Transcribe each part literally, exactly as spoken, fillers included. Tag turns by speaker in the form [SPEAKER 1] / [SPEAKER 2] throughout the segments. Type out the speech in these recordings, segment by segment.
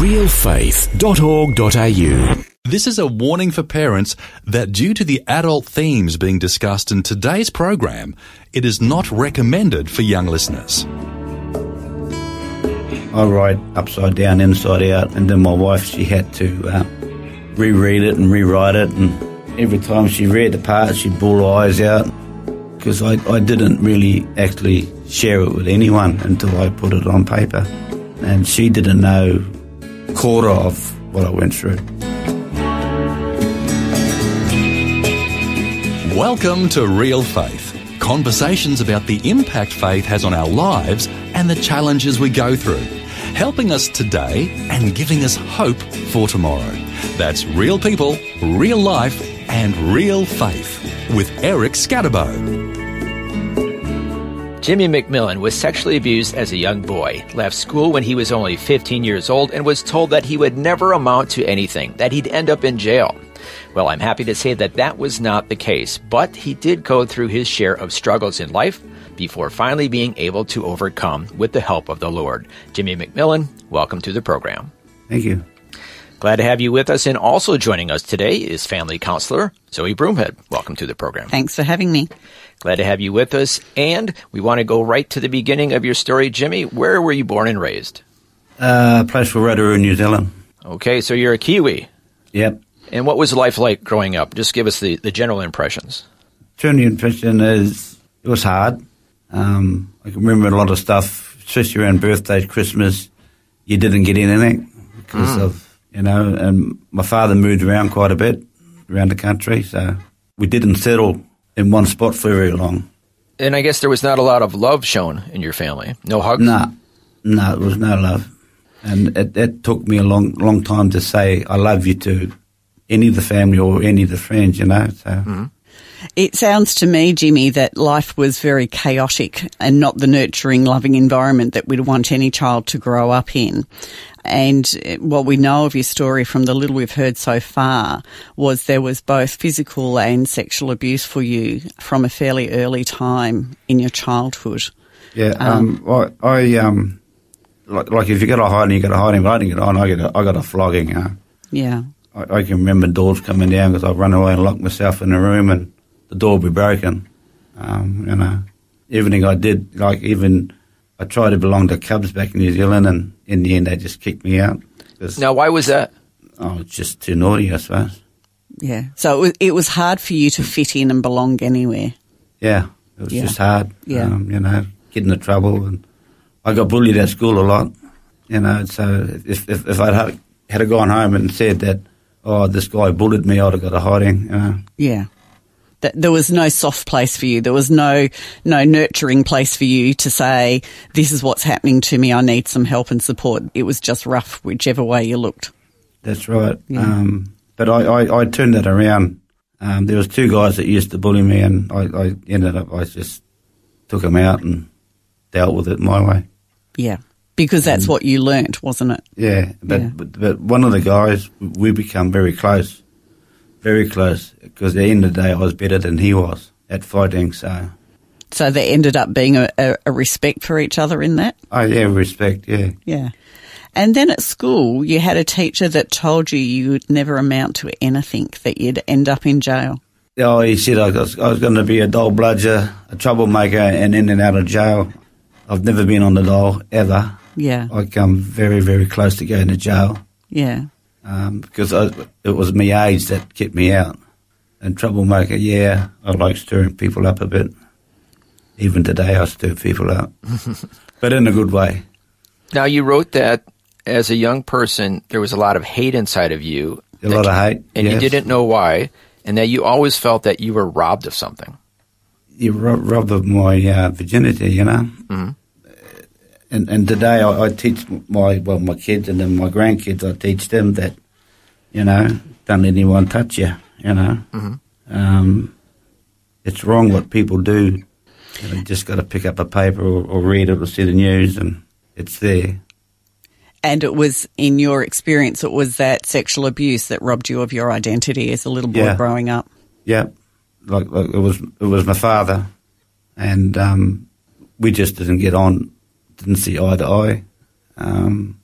[SPEAKER 1] real faith dot org dot a u.
[SPEAKER 2] This is a warning for parents that due to the adult themes being discussed in today's program, it is not recommended for young listeners.
[SPEAKER 3] I write upside down, inside out, and then my wife, she had to uh, reread it and rewrite it, and every time she read the part, she'd bawl her eyes out, because I, I didn't really actually share it with anyone until I put it on paper, and she didn't know a quarter of what I went through.
[SPEAKER 2] Welcome to Real Faith, conversations about the impact faith has on our lives and the challenges we go through, helping us today and giving us hope for tomorrow. That's real people, real life, and real faith with Eric Scatterbo.
[SPEAKER 4] Jimmy McMillan was sexually abused as a young boy, left school when he was only fifteen years old, and was told that he would never amount to anything, that he'd end up in jail. Well, I'm happy to say that that was not the case, but he did go through his share of struggles in life before finally being able to overcome with the help of the Lord. Jimmy McMillan, welcome to the program.
[SPEAKER 3] Thank you.
[SPEAKER 4] Glad to have you with us, and also joining us today is family counselor Zoe Broomhead. Welcome to the program.
[SPEAKER 5] Thanks for having me.
[SPEAKER 4] Glad to have you with us, and we want to go right to the beginning of your story. Jimmy, where were you born and raised?
[SPEAKER 3] Uh, a place called Rotorua, New Zealand.
[SPEAKER 4] Okay, so you're a Kiwi.
[SPEAKER 3] Yep.
[SPEAKER 4] And what was life like growing up? Just give us the, the general impressions.
[SPEAKER 3] General impression is it was hard. Um, I can remember a lot of stuff, especially around birthdays, Christmas. You didn't get anything because mm. of, you know, and my father moved around quite a bit around the country, so we didn't settle in one spot for very long.
[SPEAKER 4] And I guess there was not a lot of love shown in your family. No hugs?
[SPEAKER 3] No, no, there was no love. And it, it took me a long, long time to say I love you to any of the family or any of the friends, you know. So. Mm-hmm.
[SPEAKER 5] It sounds to me, Jimmy, that life was very chaotic and not the nurturing, loving environment that we'd want any child to grow up in. And what we know of your story from the little we've heard so far was there was both physical and sexual abuse for you from a fairly early time in your childhood.
[SPEAKER 3] Yeah, um, um, I, I um, like, like if you get a hiding, you get a hiding. If I didn't get a hiding, I, get a, I got a flogging, you know.
[SPEAKER 5] Yeah.
[SPEAKER 3] I, I can remember doors coming down because I'd run away and lock myself in a room and the door would be broken. Um, you know, everything I did, like even I tried to belong to Cubs back in New Zealand, and in the end they just kicked me out.
[SPEAKER 4] Now, why was that?
[SPEAKER 3] Oh, it's just too naughty, I suppose.
[SPEAKER 5] Yeah. So it was, it was hard for you to fit in and belong anywhere.
[SPEAKER 3] Yeah, it was
[SPEAKER 5] yeah.
[SPEAKER 3] just hard.
[SPEAKER 5] Yeah.
[SPEAKER 3] Um, you know, get into trouble, and I got bullied at school a lot. You know, so if if, if I'd had, had gone home and said that, oh, this guy bullied me, I'd have got a hiding, you know.
[SPEAKER 5] Yeah. That there was no soft place for you. There was no no nurturing place for you to say, this is what's happening to me, I need some help and support. It was just rough whichever way you looked.
[SPEAKER 3] That's right.
[SPEAKER 5] Yeah.
[SPEAKER 3] Um, but I, I, I turned that around. Um, there was two guys that used to bully me, and I, I ended up, I just took them out and dealt with it my way.
[SPEAKER 5] Yeah. Because that's and, what you learnt, wasn't it?
[SPEAKER 3] Yeah. But,
[SPEAKER 5] yeah.
[SPEAKER 3] but but one of the guys, we become very close. Very close, because at the end of the day I was better than he was at fighting, so...
[SPEAKER 5] So there ended up being a, a, a respect for each other in that?
[SPEAKER 3] Oh, yeah, respect, yeah.
[SPEAKER 5] Yeah. And then at school, you had a teacher that told you you would never amount to anything, that you'd end up in jail.
[SPEAKER 3] Oh, he said I was, I was going to be a dole bludger, a troublemaker, and in and out of jail. I've never been on the dole, ever.
[SPEAKER 5] Yeah.
[SPEAKER 3] I come very, very close to going to jail.
[SPEAKER 5] Yeah.
[SPEAKER 3] Um, because I, it was my age that kept me out. And troublemaker, yeah, I like stirring people up a bit. Even today I stir people up, but in a good way.
[SPEAKER 4] Now, you wrote that as a young person there was a lot of hate inside of you.
[SPEAKER 3] A lot of hate,
[SPEAKER 4] And
[SPEAKER 3] yes.
[SPEAKER 4] you didn't know why, and that you always felt that you were robbed of something.
[SPEAKER 3] You rob, robbed of my uh, virginity, you know. Mm-hmm. And and today I, I teach my well my kids and then my grandkids. I teach them that, you know, don't let anyone touch you. You know, mm-hmm. um, it's wrong what people do. You know, just got to pick up a paper or, or read it or see the news, and it's there.
[SPEAKER 5] And it was, in your experience, it was that sexual abuse that robbed you of your identity as a little boy
[SPEAKER 3] yeah.
[SPEAKER 5] growing up.
[SPEAKER 3] Yeah, like, like it was it was my father, and um, we just didn't get on. Didn't see eye to eye. Um,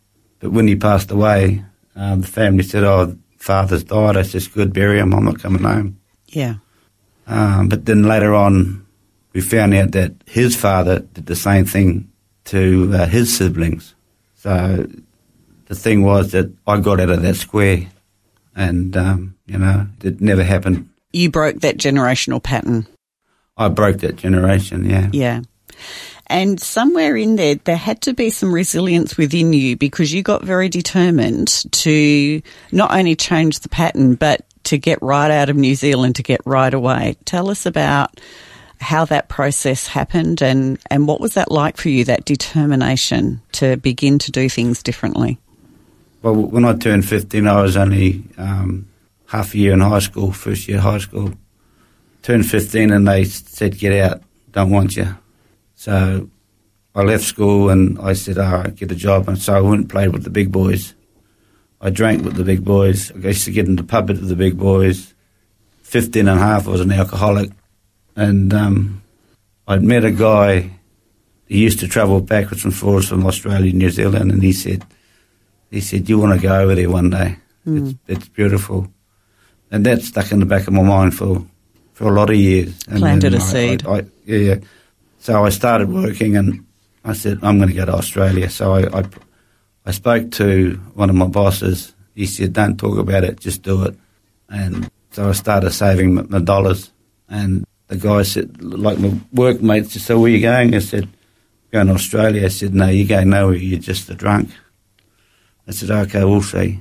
[SPEAKER 3] But when he passed away, um, the family said, oh, father's died. I said, good, bury him. I'm not coming home.
[SPEAKER 5] Yeah.
[SPEAKER 3] Um, but then later on, we found out that his father did the same thing to uh, his siblings. So the thing was that I got out of that square and, um, you know, it never happened.
[SPEAKER 5] You broke that generational pattern.
[SPEAKER 3] I broke that generation, yeah.
[SPEAKER 5] Yeah. And somewhere in there, there had to be some resilience within you because you got very determined to not only change the pattern, but to get right out of New Zealand, to get right away. Tell us about how that process happened and, and what was that like for you, that determination to begin to do things differently?
[SPEAKER 3] Well, when I turned fifteen, I was only um, half a year in high school, first year high school. Turned fifteen and they said, get out, don't want you. So I left school and I said, all right, get a job. And so I went and played with the big boys. I drank with the big boys. I used to get in the pub with the big boys. Fifteen and a half, I was an alcoholic. And um, I'd met a guy, he used to travel backwards and forwards from Australia and New Zealand, and he said, he said, you want to go over there one day. Mm. It's, it's beautiful. And that stuck in the back of my mind for, for a lot of years. And
[SPEAKER 5] planted a
[SPEAKER 3] I,
[SPEAKER 5] seed.
[SPEAKER 3] I, I, yeah, yeah. So I started working and I said, I'm going to go to Australia. So I, I, I spoke to one of my bosses. He said, don't talk about it, just do it. And so I started saving my, my dollars. And the guy said, like my workmates, said, so where are you going? I said, going to Australia. I said, no, you're going nowhere, you're just a drunk. I said, okay, we'll see.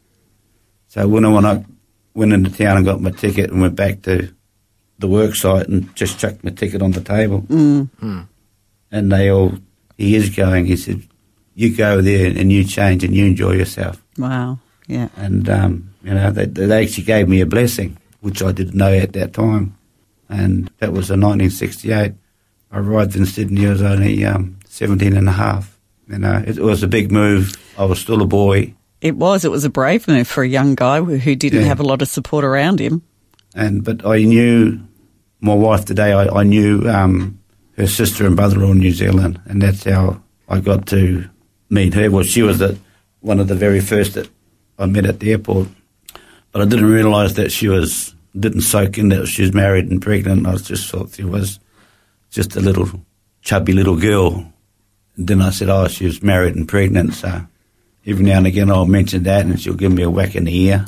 [SPEAKER 3] So when I, when I went into town and got my ticket and went back to the work site and just chucked my ticket on the table.
[SPEAKER 5] Mm. Mm.
[SPEAKER 3] And they all, he is going, he said, you go there and you change and you enjoy yourself.
[SPEAKER 5] Wow, yeah.
[SPEAKER 3] And, um, you know, they, they actually gave me a blessing, which I didn't know at that time. And that was in nineteen sixty-eight. I arrived in Sydney, I was only um, seventeen and a half. You know, it, it was a big move. I was still a boy.
[SPEAKER 5] It was. It was a brave move for a young guy who, who didn't yeah. have a lot of support around him.
[SPEAKER 3] And But I knew my wife today, I, I knew um, her sister and brother-in-law in New Zealand, and that's how I got to meet her. Well, she was the, one of the very first that I met at the airport. But I didn't realise that she was... didn't soak in that she was married and pregnant. I just thought she was just a little chubby little girl. And then I said, oh, she was married and pregnant. So every now and again I'll mention that and she'll give me a whack in the ear.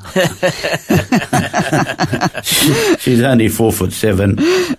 [SPEAKER 3] She's only four foot seven.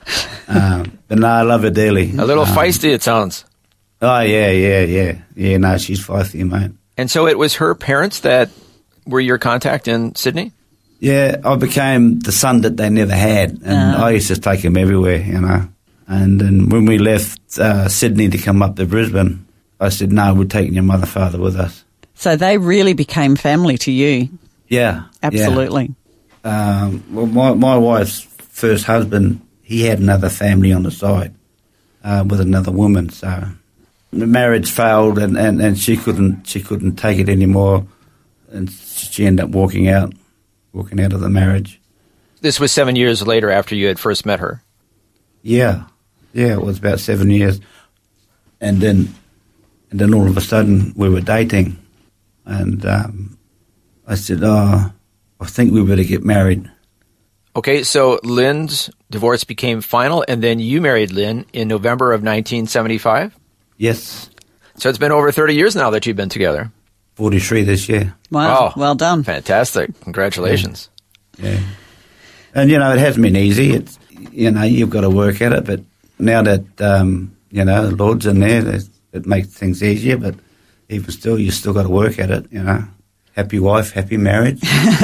[SPEAKER 3] Um, but no, I love her dearly.
[SPEAKER 4] A little
[SPEAKER 3] um,
[SPEAKER 4] feisty, it sounds.
[SPEAKER 3] Oh, yeah, yeah, yeah. Yeah, no, she's feisty, mate.
[SPEAKER 4] And so it was her parents that were your contact in Sydney?
[SPEAKER 3] Yeah, I became the son that they never had, and uh. I used to take them everywhere, you know. And then when we left uh, Sydney to come up to Brisbane, I said, no, we're taking your mother, father with us.
[SPEAKER 5] So they really became family to you?
[SPEAKER 3] Yeah.
[SPEAKER 5] Absolutely.
[SPEAKER 3] Yeah. Um, well, my, my wife's first husband, he had another family on the side uh, with another woman, so the marriage failed, and, and, and she couldn't she couldn't take it anymore, and she ended up walking out. walking out of the marriage.
[SPEAKER 4] This was seven years later after you had first met her?
[SPEAKER 3] Yeah. Yeah, it was about seven years. And then and then all of a sudden we were dating. And um, I said, oh, I think we better get married.
[SPEAKER 4] Okay, so Lynn's divorce became final, and then you married Lynn in November of nineteen seventy-five?
[SPEAKER 3] Yes.
[SPEAKER 4] So it's been over thirty years now that you've been together.
[SPEAKER 3] forty-three this year.
[SPEAKER 5] Wow, oh, well done.
[SPEAKER 4] Fantastic. Congratulations.
[SPEAKER 3] Yeah. yeah. And, you know, it hasn't been easy. It's, you know, you've got to work at it, but now that, um, you know, the Lord's in there, it makes things easier, but even still, you still got to work at it, you know. Happy wife, happy marriage.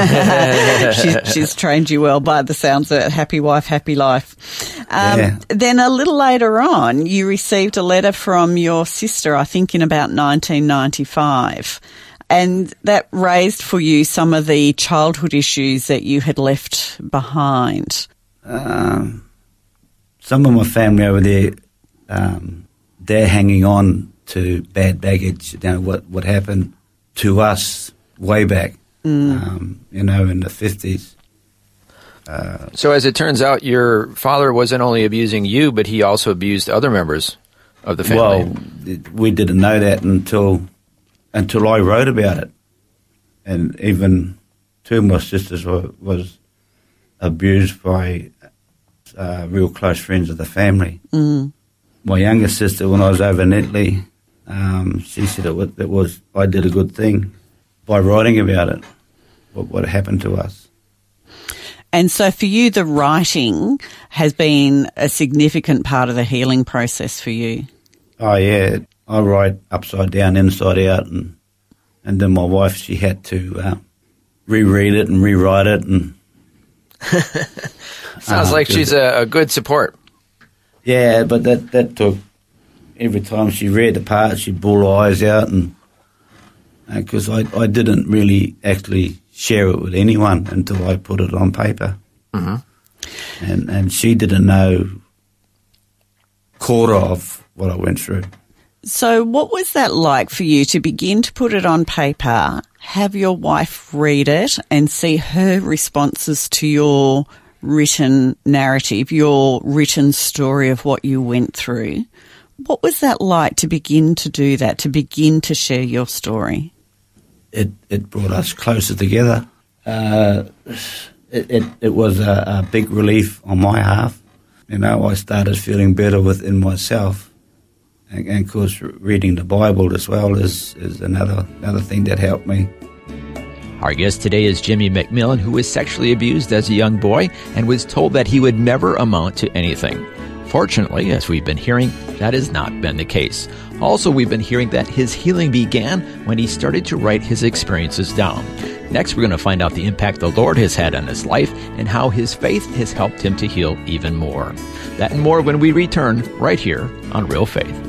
[SPEAKER 5] she's, she's trained you well by the sounds of it. Happy wife, happy life. Um,
[SPEAKER 3] yeah.
[SPEAKER 5] Then a little later on, you received a letter from your sister, I think in about nineteen ninety-five. And that raised for you some of the childhood issues that you had left behind.
[SPEAKER 3] Um, some of my family over there, um, they're hanging on to bad baggage, you know, what, what happened to us way back, mm. um, you know, in the fifties. Uh,
[SPEAKER 4] so as it turns out, your father wasn't only abusing you, but he also abused other members of the family.
[SPEAKER 3] Well, we didn't know that until until I wrote about it. And even two of my sisters were, was abused by uh, real close friends of the family.
[SPEAKER 5] Mm.
[SPEAKER 3] My younger sister, when I was over in Italy, um, she said it was, it was I did a good thing by writing about it, what, what happened to us.
[SPEAKER 5] And so for you, the writing has been a significant part of the healing process for you.
[SPEAKER 3] Oh, yeah. I write upside down, inside out, and and then my wife, she had to uh, reread it and rewrite it. And
[SPEAKER 4] Sounds uh, like she's a, a good support.
[SPEAKER 3] Yeah, but that, that took, every time she read the part, she'd bawl her eyes out, and because uh, I, I didn't really actually share it with anyone until I put it on paper. Mm-hmm. And and she didn't know quarter of what I went through.
[SPEAKER 5] So what was that like for you to begin to put it on paper, have your wife read it and see her responses to your written narrative, your written story of what you went through? What was that like to begin to do that, to begin to share your story?
[SPEAKER 3] It it brought us closer together. Uh, it, it it was a, a big relief on my half. You know, I started feeling better within myself. And, and of course, reading the Bible as well is, is another another thing that helped me.
[SPEAKER 4] Our guest today is Jimmy McMillan, who was sexually abused as a young boy and was told that he would never amount to anything. Fortunately, as we've been hearing, that has not been the case. Also, we've been hearing that his healing began when he started to write his experiences down. Next, we're going to find out the impact the Lord has had on his life and how his faith has helped him to heal even more. That and more when we return right here on Real Faith.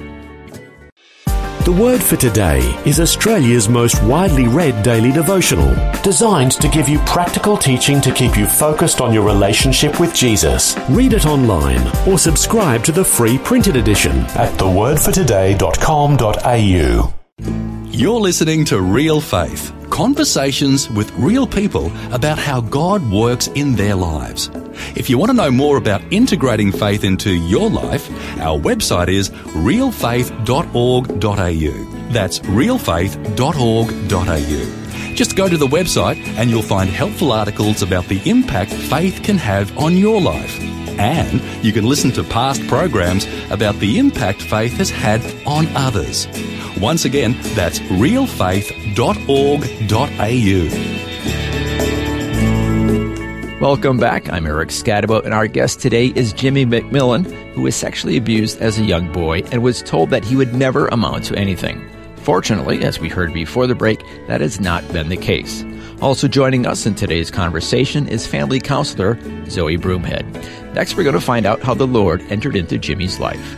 [SPEAKER 1] The Word for Today is Australia's most widely read daily devotional, designed to give you practical teaching to keep you focused on your relationship with Jesus. Read it online or subscribe to the free printed edition at the word for today dot com dot a u.
[SPEAKER 2] You're listening to Real Faith, conversations with real people about how God works in their lives. If you want to know more about integrating faith into your life, our website is real faith dot org dot a u. That's real faith dot org dot a u. Just go to the website and you'll find helpful articles about the impact faith can have on your life. And you can listen to past programs about the impact faith has had on others. Once again, that's real faith dot org dot a u.
[SPEAKER 4] Welcome back. I'm Eric Scadabo, and our guest today is Jimmy McMillan, who was sexually abused as a young boy and was told that he would never amount to anything. Fortunately, as we heard before the break, that has not been the case. Also joining us in today's conversation is family counselor Zoe Broomhead. Next, we're going to find out how the Lord entered into Jimmy's life.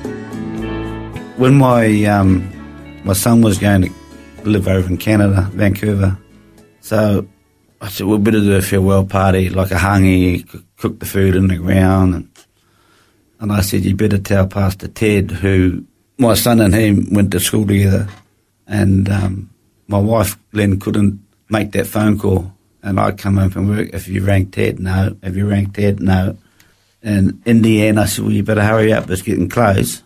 [SPEAKER 3] When my um, my son was going to live over in Canada, Vancouver, so I said, we'll better do a farewell party, like a hangi, cook the food in the ground. And, and I said, you better tell Pastor Ted, who my son and him went to school together. And um, my wife, Glenn, couldn't make that phone call. And I come home from work, if you rang Ted, no. If you rang Ted, no. And in the end, I said, well, you better hurry up, it's getting close.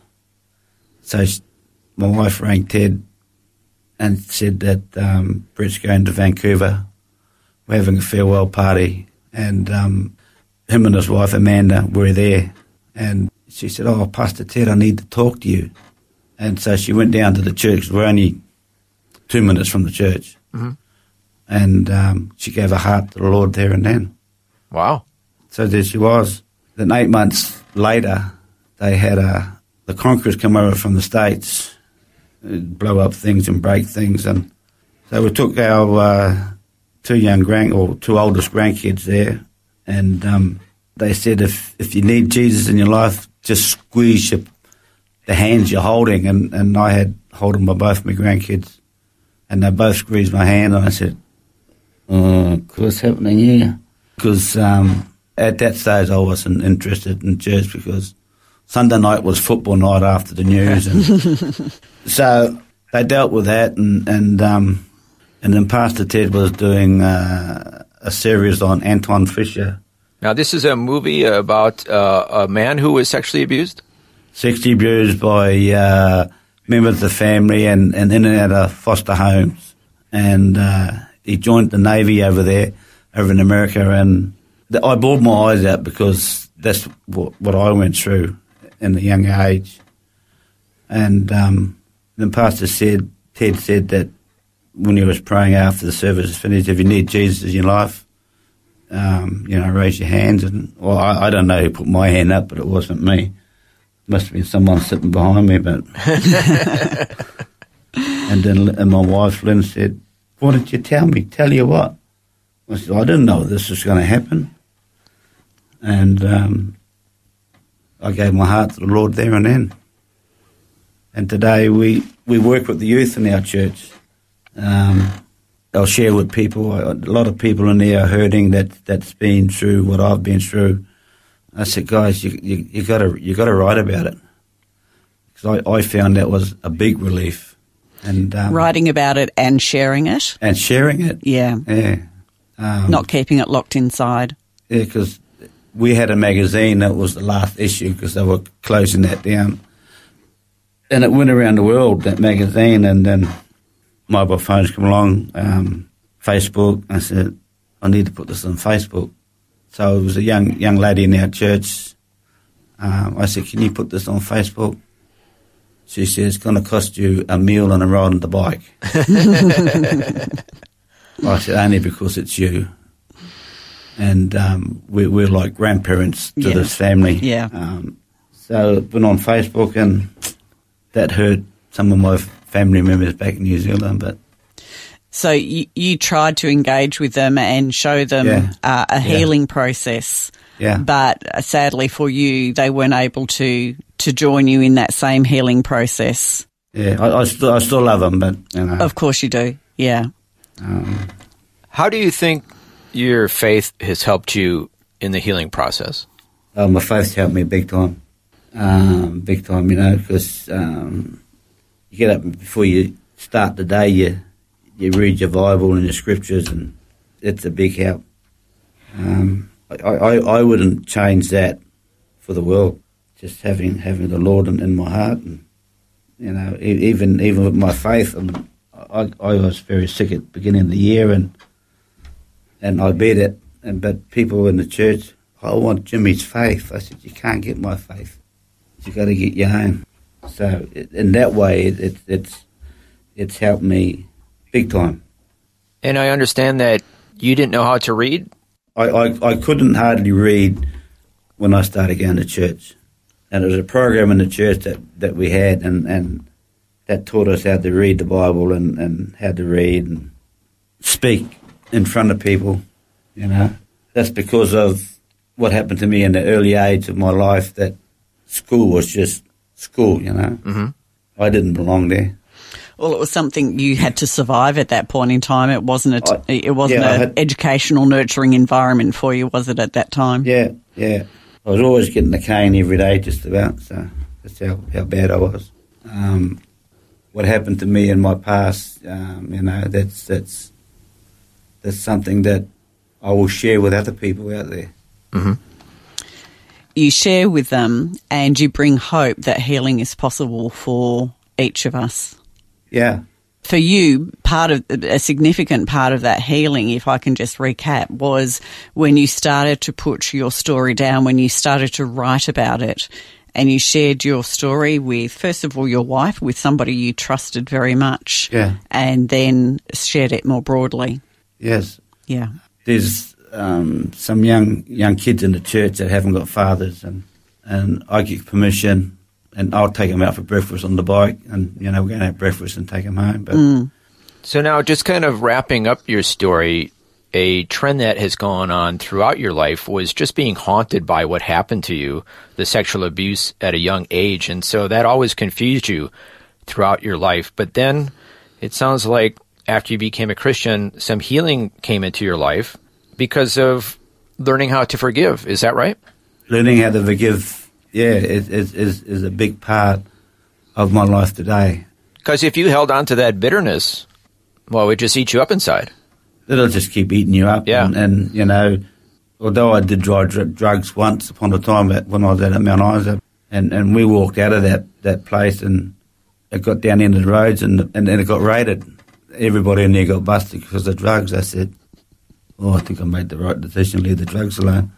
[SPEAKER 3] So she, my wife rang Ted and said that um, Brett's going to Vancouver. We're having a farewell party. And um, him and his wife, Amanda, were there. And she said, oh, Pastor Ted, I need to talk to you. And so she went down to the church. We're only two minutes from the church. Mm-hmm. And um, she gave her heart to the Lord there and then.
[SPEAKER 4] Wow.
[SPEAKER 3] So there she was. Then eight months later, they had a, the conquerors come over from the States, blow up things and break things. And so we took our uh, two young grand, or two oldest grandkids there, and um, they said, if, if you need Jesus in your life, just squeeze your, the hands you're holding. And, and I had holding by both my grandkids, and they both squeezed my hand, and I said, oh, what's happening here? Because um, at that stage I wasn't interested in church, because Sunday night was football night after the news. And so they dealt with that, and and, um, and then Pastor Ted was doing uh, a series on Anton Fisher.
[SPEAKER 4] Now, this is a movie about uh, a man who was sexually abused? Sexually
[SPEAKER 3] abused by uh, members of the family and, and in and out of foster homes. and uh, he joined the Navy over there, over in America, and the, I bawled my eyes out because that's what, what I went through in a young age. And um, the pastor said, Ted said that when he was praying after the service was finished, if you need Jesus in your life, um, you know, raise your hands. And well, I, I don't know who put my hand up, but it wasn't me. Must have been someone sitting behind me, but... and then and my wife, Lynn, said, why didn't you tell me? Tell you what? I said, I didn't know this was going to happen. And um, I gave my heart to the Lord there and then. And today we, we work with the youth in our church. Um, I'll share with people. A lot of people in there are hurting that, that's been through what I've been through. I said, guys, you you, you gotta you gotta write about it, because I, I found that was a big relief. And um,
[SPEAKER 5] writing about it and sharing it,
[SPEAKER 3] and sharing it,
[SPEAKER 5] yeah,
[SPEAKER 3] yeah, um,
[SPEAKER 5] not keeping it locked inside.
[SPEAKER 3] Yeah, because we had a magazine that was the last issue because they were closing that down, and it went around the world, that magazine, and then mobile phones come along, um, Facebook. I said, I need to put this on Facebook. So it was a young young lady in our church. Um, I said, can you put this on Facebook? She said, it's going to cost you a meal and a ride on the bike. I said, only because it's you. And um, we, we're like grandparents to
[SPEAKER 5] yeah.
[SPEAKER 3] this family.
[SPEAKER 5] Yeah.
[SPEAKER 3] Um, so it went on Facebook, and that hurt some of my family members back in New Zealand, but...
[SPEAKER 5] So you, you tried to engage with them and show them
[SPEAKER 3] Yeah.
[SPEAKER 5] uh, a healing
[SPEAKER 3] Yeah.
[SPEAKER 5] process,
[SPEAKER 3] Yeah.
[SPEAKER 5] but uh, sadly for you, they weren't able to, to join you in that same healing process.
[SPEAKER 3] Yeah, I, I, still, I still love them, but, you know...
[SPEAKER 5] Of course you do, yeah.
[SPEAKER 3] Um,
[SPEAKER 4] How do you think your faith has helped you in the healing process?
[SPEAKER 3] oh, my faith's helped me big time. Um, big time, you know, because um, you get up before you start the day, you... You read your Bible and your scriptures, and it's a big help. Um, I, I, I wouldn't change that for the world. Just having having the Lord in, in my heart, and you know, even even with my faith, I, mean, I, I was very sick at the beginning of the year, and and I beat it. And but people in the church, I want Jimmy's faith. I said, you can't get my faith. You got to get your own. So it, in that way, it, it, it's it's helped me big time.
[SPEAKER 4] And I understand that you didn't know how to read?
[SPEAKER 3] I, I, I couldn't hardly read when I started going to church. And there was a program in the church that, that we had, and, and that taught us how to read the Bible and, and how to read and speak in front of people, you know. That's because of what happened to me in the early age of my life, that school was just school, you know.
[SPEAKER 4] Mm-hmm.
[SPEAKER 3] I didn't belong there.
[SPEAKER 5] Well, it was something you had to survive at that point in time. It wasn't a,
[SPEAKER 3] I,
[SPEAKER 5] it wasn't
[SPEAKER 3] yeah,
[SPEAKER 5] an
[SPEAKER 3] had,
[SPEAKER 5] educational, nurturing environment for you, was it, at that time?
[SPEAKER 3] Yeah, yeah. I was always getting the cane every day, just about, so that's how, how bad I was. Um, what happened to me in my past, um, you know, that's that's that's something that I will share with other people out there.
[SPEAKER 4] Mm-hmm.
[SPEAKER 5] You share with them, and you bring hope that healing is possible for each of us.
[SPEAKER 3] Yeah.
[SPEAKER 5] For you, part of a significant part of that healing, if I can just recap, was when you started to put your story down, when you started to write about it, and you shared your story with, first of all, your wife, with somebody you trusted very much,
[SPEAKER 3] Yeah.
[SPEAKER 5] and then shared it more broadly.
[SPEAKER 3] Yes.
[SPEAKER 5] Yeah.
[SPEAKER 3] There's um, some young young kids in the church that haven't got fathers, and, and I get permission, and I'll take them out for breakfast on the bike, and, you know, we're going to have breakfast and take them home. But
[SPEAKER 5] Mm.
[SPEAKER 4] So now, just kind of wrapping up your story, a trend that has gone on throughout your life was just being haunted by what happened to you, the sexual abuse at a young age. And so that always confused you throughout your life. But then it sounds like after you became a Christian, some healing came into your life because of learning how to forgive. Is that right?
[SPEAKER 3] learning how to forgive, yeah, is, is, is, is a big part of my life today.
[SPEAKER 4] Because if you held on to that bitterness, well, it would just eat you up inside.
[SPEAKER 3] It'll just keep eating you up.
[SPEAKER 4] Yeah.
[SPEAKER 3] And, and you know, although I did try dr- drugs once upon a time at, when I was at Mount Isa, and, and we walked out of that, that place and it got down into the roads and and then it got raided. everybody in there got busted because of drugs, I said, oh, I think I made the right decision, leave the drugs alone.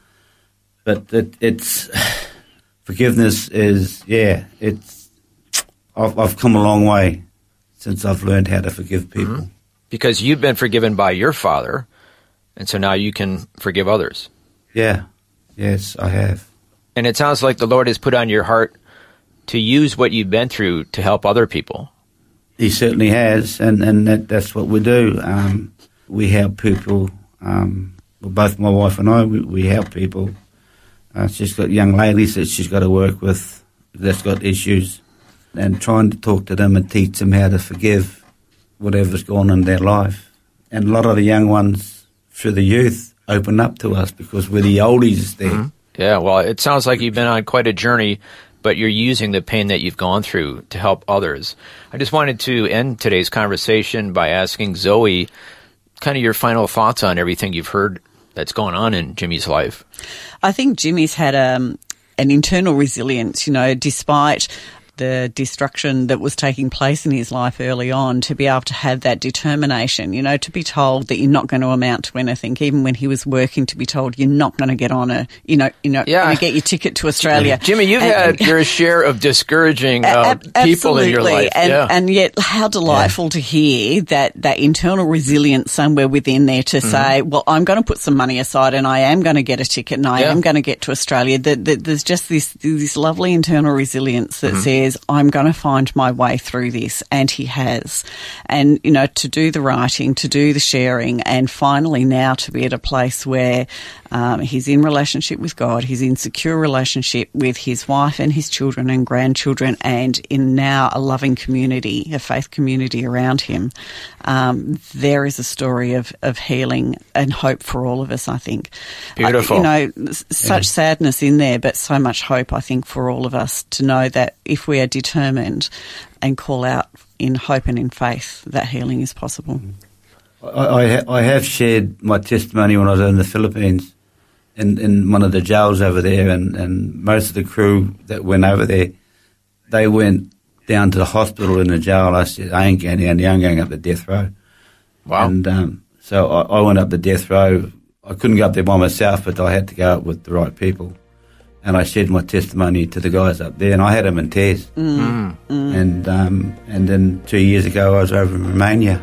[SPEAKER 3] But it, it's, forgiveness is, yeah, it's, I've, I've come a long way since I've learned how to forgive people.
[SPEAKER 4] Mm-hmm. Because you've been forgiven by your Father, and so now you can forgive others.
[SPEAKER 3] Yeah, yes, I have.
[SPEAKER 4] And it sounds like the Lord has put on your heart to use what you've been through to help other people.
[SPEAKER 3] He certainly has, and, and that, that's what we do. Um, we help people, um, well, both my wife and I, we, we help people. Uh, she's got young ladies that she's got to work with that's got issues, and trying to talk to them and teach them how to forgive whatever's gone on in their life. And a lot of the young ones, through the youth, open up to us because we're the oldies there.
[SPEAKER 4] Mm-hmm. Yeah, well, it sounds like you've been on quite a journey, but you're using the pain that you've gone through to help others. I just wanted to end today's conversation by asking Zoe kind of your final thoughts on everything you've heard that's going on in Jimmy's life.
[SPEAKER 5] I think Jimmy's had um, an internal resilience, you know, despite the destruction that was taking place in his life early on, to be able to have that determination, you know, to be told that you're not going to amount to anything, even when he was working, to be told you're not going to get on a, you know, you're not
[SPEAKER 4] yeah.
[SPEAKER 5] going to get your ticket to Australia.
[SPEAKER 4] Jimmy, you've
[SPEAKER 5] and,
[SPEAKER 4] had your share of discouraging uh, people in your life.
[SPEAKER 5] And,
[SPEAKER 4] yeah.
[SPEAKER 5] and yet how delightful yeah. to hear that, that internal resilience somewhere within there to mm-hmm. say, well, I'm going to put some money aside and I am going to get a ticket and I yeah. am going to get to Australia. That, that there's just this, this lovely internal resilience that mm-hmm. says, I'm going to find my way through this, and he has. And, you know, to do the writing, to do the sharing, and finally now to be at a place where um, he's in relationship with God, he's in secure relationship with his wife and his children and grandchildren, and in now a loving community, a faith community around him. Um, there is a story of, of healing and hope for all of us, I think.
[SPEAKER 4] Beautiful.
[SPEAKER 5] Uh, you know, such yeah. sadness in there, but so much hope, I think, for all of us to know that if we are determined and call out in hope and in faith, that healing is possible.
[SPEAKER 3] I, I, I have shared my testimony when I was in the Philippines in, in one of the jails over there, and, and most of the crew that went over there, they went down to the hospital in the jail. I said, I ain't going down there, I'm going up to death row.
[SPEAKER 4] Wow.
[SPEAKER 3] And um, so I, I went up to death row. I couldn't go up there by myself, but I had to go up with the right people. And I shared my testimony to the guys up there, and I had them in tears.
[SPEAKER 5] Mm. Mm.
[SPEAKER 3] And um, and then two years ago, I was over in Romania,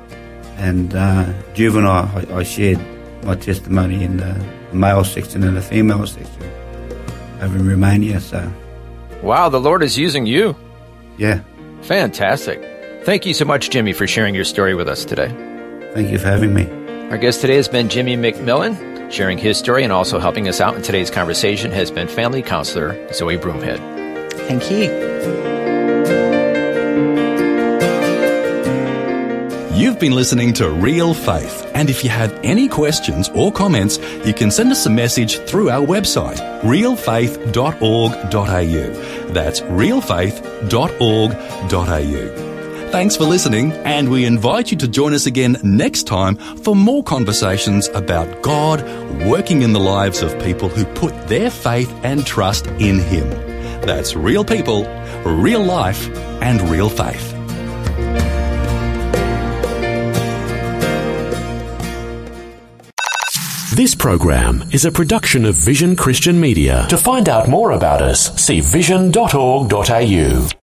[SPEAKER 3] and uh, juvenile, I, I shared my testimony in the male section and the female section over in Romania. So,
[SPEAKER 4] wow, the Lord is using you.
[SPEAKER 3] Yeah.
[SPEAKER 4] Fantastic. Thank you so much, Jimmy, for sharing your story with us today.
[SPEAKER 3] Thank you for having me.
[SPEAKER 4] Our guest today has been Jimmy McMillan. Sharing his story and also helping us out in today's conversation has been family counselor Zoe Broomhead.
[SPEAKER 5] Thank you.
[SPEAKER 2] You've been listening to Real Faith, and if you have any questions or comments, you can send us a message through our website, real faith dot org dot a u. That's real faith dot org dot a u. Thanks for listening, and we invite you to join us again next time for more conversations about God working in the lives of people who put their faith and trust in Him. That's real people, real life, and real faith.
[SPEAKER 1] This program is a production of Vision Christian Media. To find out more about us, see vision dot org dot a u.